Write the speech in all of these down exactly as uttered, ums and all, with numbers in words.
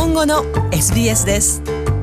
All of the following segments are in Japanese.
本語の エスビーエス です。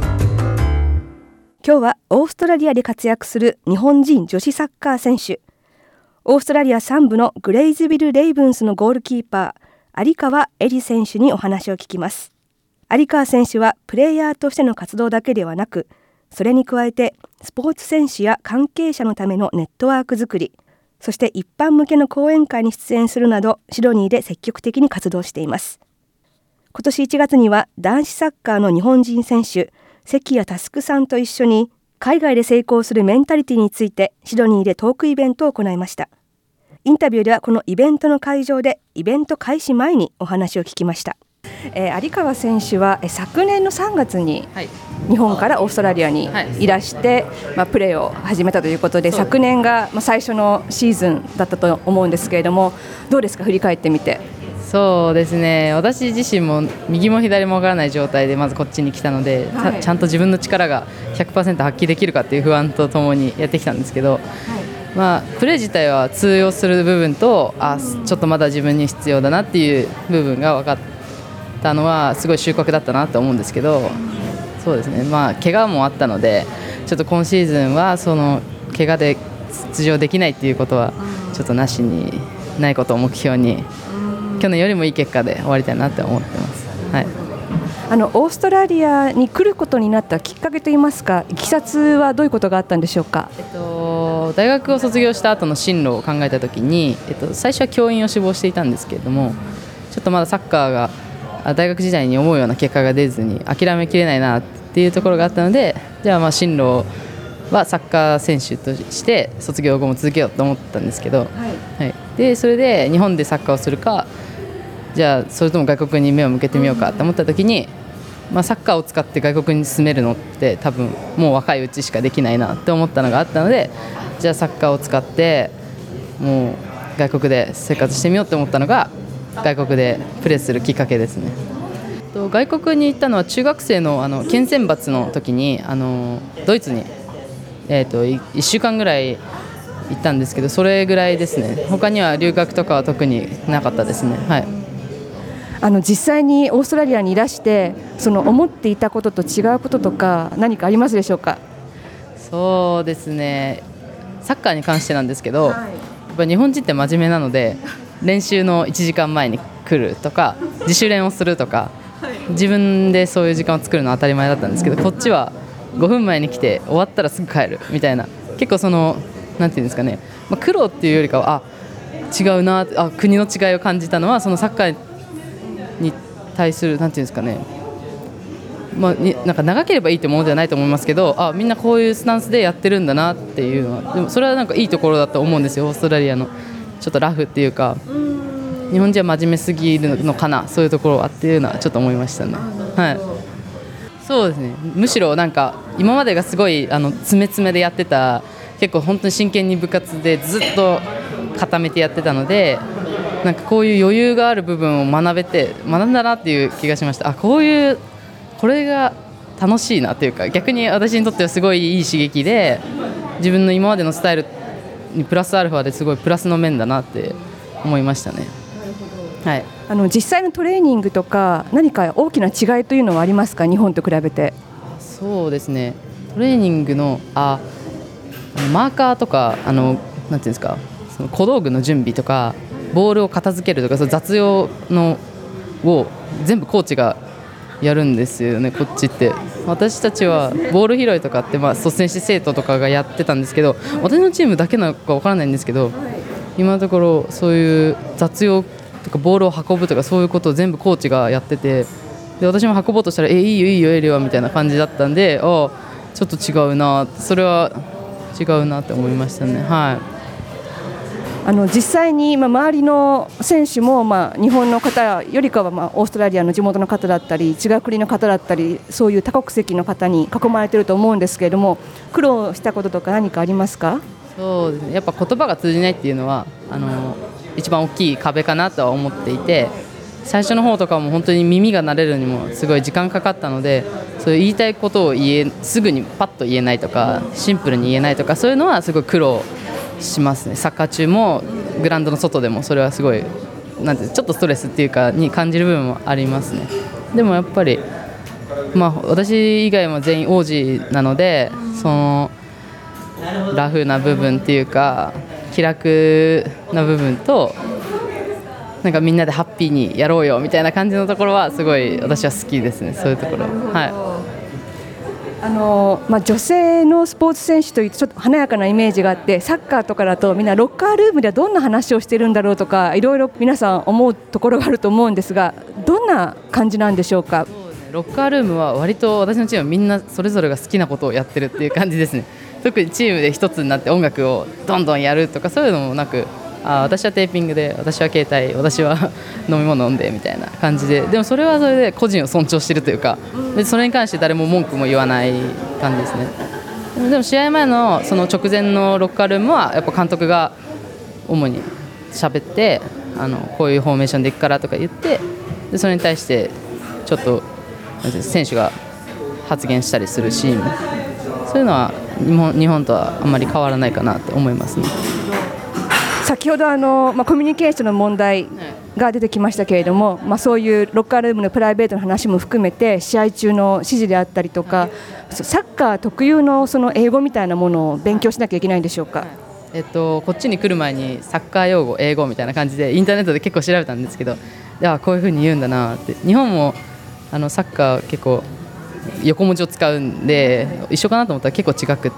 今日はオーストラリアで活躍する日本人女子サッカー選手、オーストラリアさん部のグレイズビル・レイブンスのゴールキーパー有川恵里選手にお話を聞きます。有川選手はプレイヤーとしての活動だけではなく、それに加えてスポーツ選手や関係者のためのネットワーク作り、そして一般向けの講演会に出演するなどシドニーで積極的に活動しています。今年いちがつには男子サッカーの日本人選手関谷佑さんと一緒に海外で成功するメンタリティについてシドニーでトークイベントを行いました。インタビューではこのイベントの会場でイベント開始前にお話を聞きました。えー、有川選手は、えー、昨年のさんがつに日本からオーストラリアにいらして、はいまあ、プレーを始めたということで、昨年が、まあ、最初のシーズンだったと思うんですけれども、どうですか、振り返ってみて。 そうですね、私自身も右も左も分からない状態でまずこっちに来たので、はい、ちゃんと自分の力が ひゃくパーセント 発揮できるかっていう不安とともにやってきたんですけど、はいまあ、プレー自体は通用する部分とあちょっとまだ自分に必要だなっていう部分が分かったのはすごい収穫だったなと思うんですけど、そうですね、まあ怪我もあったのでちょっと今シーズンはその怪我で出場できないっていうことはちょっとなしにないことを目標に去年よりもいい結果で終わりたいなって思ってます。はい、 あのオーストラリアに来ることになったきっかけといいますか、いきさつはどういうことがあったんでしょうか。 えっと、大学を卒業した後の進路を考えたときに、えっと、最初は教員を志望していたんですけれども、ちょっとまだサッカーが大学時代に思うような結果が出ずに諦めきれないなっていうところがあったので、じゃあまあ進路はサッカー選手として卒業後も続けようと思ったんですけど、はいはい、でそれで日本でサッカーをするか、じゃあそれとも外国に目を向けてみようかと思った時に、まあ、サッカーを使って外国に住めるのって多分もう若いうちしかできないなって思ったのがあったので、じゃあサッカーを使ってもう外国で生活してみようと思ったのが外国でプレーするきっかけですね。外国に行ったのは中学生 の, あの県選抜の時にあのドイツに、えー、といっしゅうかんぐらい行ったんですけど、それぐらいですね。他には留学とかは特になかったですね。はい、 あの実際にオーストラリアにいらしてその思っていたことと違うこととか何かありますでしょうか。 そうですね、サッカーに関してなんですけど、はい、やっぱ日本人って真面目なので練習のいちじかんまえに来るとか自主練をするとか自分でそういう時間を作るのは当たり前だったんですけど、こっちはごふんまえに来て終わったらすぐ帰るみたいな、結構そのなんていうんですかね、まあ、苦労っていうよりかはあ違うなあ、国の違いを感じたのはそのサッカーに対するなんていうんですかね、まあ、になんか長ければいいってものではないと思いますけど、あみんなこういうスタンスでやってるんだなっていうのは、でもそれはなんかいいところだと思うんですよ。オーストラリアのちょっとラフっていうか、日本人は真面目すぎるのかな、そういうところはっていうのはちょっと思いましたね。はい、そうですね、むしろなんか今までがすごいあの詰め詰めでやってた、結構本当に真剣に部活でずっと固めてやってたので、なんかこういう余裕がある部分を学べて学んだなっていう気がしました。あこういうこれが楽しいなというか、逆に私にとってはすごいいい刺激で、自分の今までのスタイルにプラスアルファですごいプラスの面だなって思いましたね。はい、 あの実際のトレーニングとか何か大きな違いというのはありますか、日本と比べて。 そうですね、トレーニングのあマーカーとかあのなんていうんですか、その小道具の準備とかボールを片付けるとか、その雑用のを全部コーチがやるんですよね、こっちって。私たちはボール拾いとかって、まあ、率先して生徒とかがやってたんですけど、私のチームだけなのか分からないんですけど、今のところそういう雑用とかボールを運ぶとかそういうことを全部コーチがやってて、で私も運ぼうとしたらえいいよいいよエリはみたいな感じだったんで、あちょっと違うな、それは違うなって思いましたね。はい、 あの実際にまあ周りの選手もまあ日本の方よりかはまあオーストラリアの地元の方だったり違う国の方だったり、そういう多国籍の方に囲まれていると思うんですけれども、苦労したこととか何かありますか。 そうですね、やっぱ言葉が通じないっていうのはあの一番大きい壁かなとは思っていて、最初の方とかも本当に耳が慣れるにもすごい時間かかったので、そういう言いたいことを言えすぐにパッと言えないとかシンプルに言えないとか、そういうのはすごい苦労しますね。サッカー中もグラウンドの外でもそれはすごいなんてちょっとストレスっていうかに感じる部分もありますね。でもやっぱりまあ、私以外も全員王子なので、そのラフな部分っていうか気楽な部分と、なんかみんなでハッピーにやろうよみたいな感じのところはすごい私は好きですね。そういうところ、はい、 あのまあ、女性のスポーツ選手というとちょっと華やかなイメージがあって、サッカーとかだとみんなロッカールームではどんな話をしているんだろうとか、いろいろ皆さん思うところがあると思うんですが、どんな感じなんでしょうか。 ロッカールームは割と私のチームはみんなそれぞれが好きなことをやってるっていう感じですね。特にチームで一つになって音楽をどんどんやるとかそういうのもなく、あ、私はテーピングで、私は携帯、私は飲み物飲んでみたいな感じで、でもそれはそれで個人を尊重しているというか、でそれに関して誰も文句も言わない感じですね。でも試合前のその直前のロッカールームはやっぱ監督が主に喋って、あのこういうフォーメーションでいくからとか言って、でそれに対してちょっと選手が発言したりするシーン、そういうのは日本、日本とはあんまり変わらないかなと思いますね。 先ほどあの、まあ、コミュニケーションの問題が出てきましたけれども、まあ、そういうロッカールームのプライベートの話も含めて試合中の指示であったりとか、サッカー特有のその英語みたいなものを勉強しなきゃいけないんでしょうか。 えっと、こっちに来る前にサッカー用語、英語みたいな感じでインターネットで結構調べたんですけど、いやこういう風に言うんだなって。日本もあのサッカー結構横文字を使うんで一緒かなと思ったら結構違くって、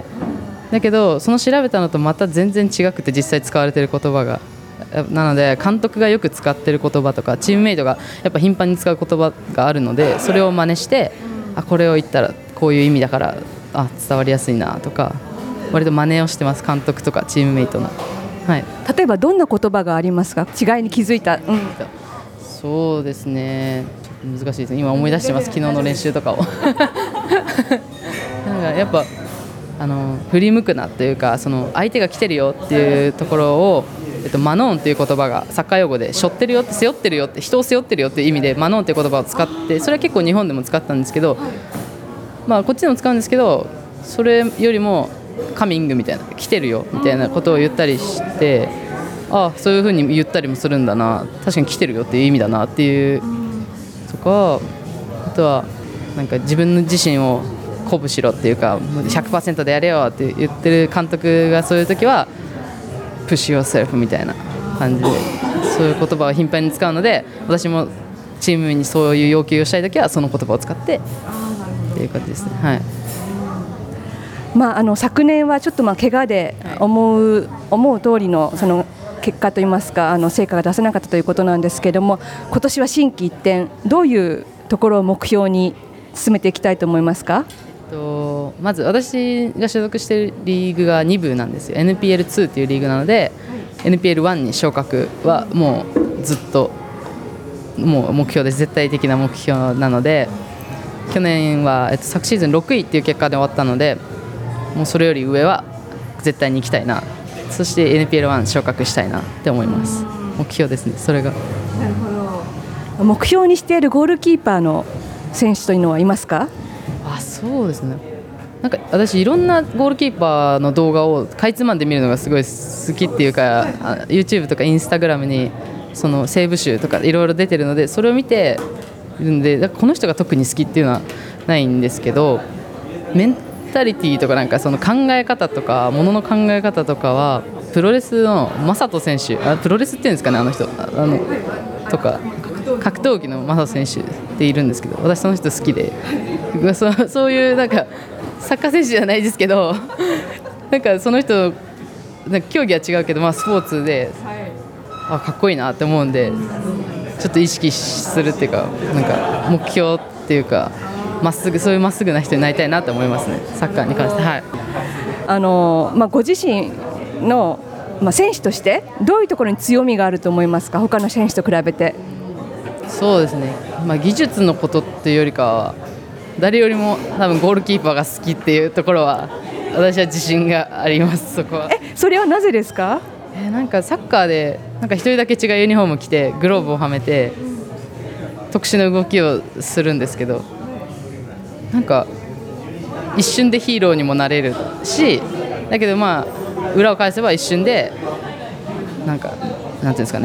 だけどその調べたのとまた全然違くて、実際使われている言葉が、なので監督がよく使っている言葉とかチームメイトがやっぱ頻繁に使う言葉があるので、それを真似して、あこれを言ったらこういう意味だからあ伝わりやすいなとか、割と真似をしてます、監督とかチームメイトの、はい、 例えばどんな言葉がありますか、違いに気づいた、うん、 そうですね、難しいですね、今思い出してます、昨日の練習とかをなんかやっぱあの振り向くなというか、その相手が来てるよっていうところを、えっと、マノーンという言葉がサッカー用語で背負ってるよって、背負ってるよって、人を背負ってるよっていう意味でマノーンという言葉を使って、それは結構日本でも使ったんですけど、まあ、こっちでも使うんですけど、それよりもカミングみたいな、来てるよみたいなことを言ったりして、あそういう風に言ったりもするんだな、確かに来てるよっていう意味だなっていうとか、あとはなんか自分自身を鼓舞しろっていうか ひゃくパーセント でやれよって言ってる監督が、そういう時はプッシュヨーセルフみたいな感じでそういう言葉を頻繁に使うので、私もチームにそういう要求をしたい時はその言葉を使ってっていう感じですね。はい、 まあ、あの昨年はちょっとまあ怪我で思う、はい、思う通りのその結果といいますか、あの成果が出せなかったということなんですけれども、今年は心機一転、どういうところを目標に進めていきたいと思いますか。 とまず私が所属しているリーグがに部なんですよ。 エヌピーエルツー っていうリーグなので、はい、エヌピーエルワン に昇格はもうずっともう目標です。絶対的な目標なので、去年は、えっと、昨シーズンろくいっていう結果で終わったので、もうそれより上は絶対に行きたいな、そして エヌピーエルワン 昇格したいなって思います。目標ですね、それが。なるほど。目標にしているゴールキーパーの選手というのはいますか。 あそうですね、なんか私いろんなゴールキーパーの動画をかいつまんで見るのがすごい好きっていうか、YouTube とか Instagram にそのセーブ集とかいろいろ出てるので、それを見ているんで、だからこの人が特に好きっていうのはないんですけど、メンタリティとかなんかその考え方とかものの考え方とかはプロレスの正人選手、あプロレスっていうんですかね、あの人あのとか格闘技の正人選手っているんですけど、私その人好きで、そ, そういうなんかサッカー選手じゃないですけどなんかその人なんか競技は違うけど、まあ、スポーツであかっこいいなって思うんで、ちょっと意識するっていうか、なんか目標っていうか、まっすぐそういうまっすぐな人になりたいなと思いますね、サッカーに関して。はい、 あのまあ、ご自身の、まあ、選手としてどういうところに強みがあると思いますか、他の選手と比べて。 そうですね、まあ、技術のことっていうよりかは誰よりも多分ゴールキーパーが好きっていうところは私は自信があります。そこは。 えそれはなぜですか。 えー、なんかサッカーでなんか一人だけ違うユニフォーム着てグローブをはめて特殊な動きをするんですけど、なんか一瞬でヒーローにもなれるし、だけどまあ裏を返せば一瞬でなんかなんていうんですかね、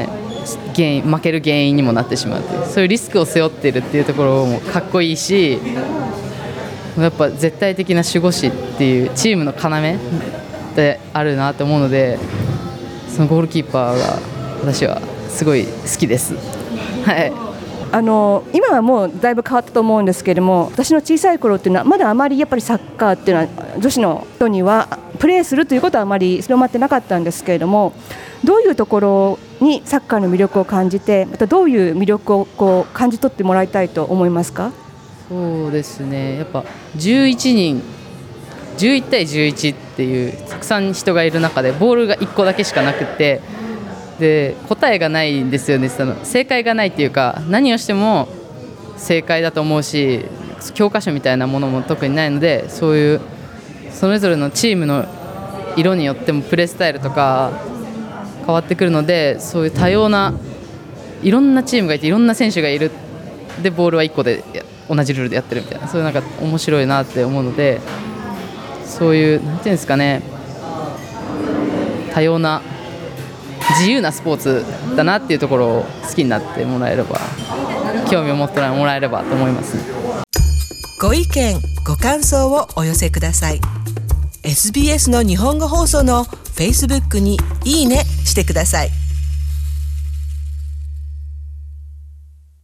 原因負ける原因にもなってしまうという、そういうリスクを背負っているっていうところもかっこいいし、やっぱ絶対的な守護神っていうチームの要であるなと思うので、そのゴールキーパーが私はすごい好きです。はい、 あの今はもうだいぶ変わったと思うんですけれども、私の小さい頃っていうのはまだあまりやっぱりサッカーっていうのは女子の人にはプレーするということはあまり広まってなかったんですけれども、どういうところにサッカーの魅力を感じて、またどういう魅力をこう感じ取ってもらいたいと思いますか？ そうですね、やっぱじゅういちにんじゅういちたいじゅういちっていうたくさん人がいる中でボールがいっこだけしかなくて、で答えがないんですよね。その正解がないっていうか、何をしても正解だと思うし、教科書みたいなものも特にないので、そういうそれぞれのチームの色によってもプレースタイルとか変わってくるので、そういう多様ないろんなチームがいていろんな選手がいる、でボールはいっこで同じルールでやってるみたいな、そういうなんか面白いなって思うので、そういうなんていうんですかね、多様な自由なスポーツだなっていうところを好きになってもらえれば、興味を持ってもらえればと思いますね。 ご意見ご感想をお寄せください。 エスビーエス の日本語放送の Facebook にいいねしてください。